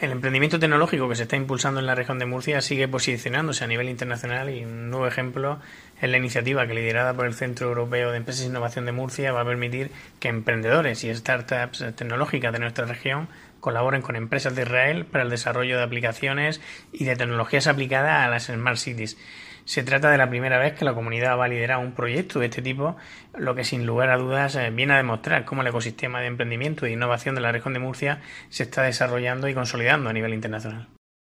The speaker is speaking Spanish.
El emprendimiento tecnológico que se está impulsando en la región de Murcia sigue posicionándose a nivel internacional y un nuevo ejemplo es la iniciativa que, liderada por el Centro Europeo de Empresas e Innovación de Murcia, va a permitir que emprendedores y startups tecnológicas de nuestra región colaboren con empresas de Israel para el desarrollo de aplicaciones y de tecnologías aplicadas a las Smart Cities. Se trata de la primera vez que la comunidad va a liderar un proyecto de este tipo, lo que sin lugar a dudas viene a demostrar cómo el ecosistema de emprendimiento e innovación de la región de Murcia se está desarrollando y consolidando a nivel internacional.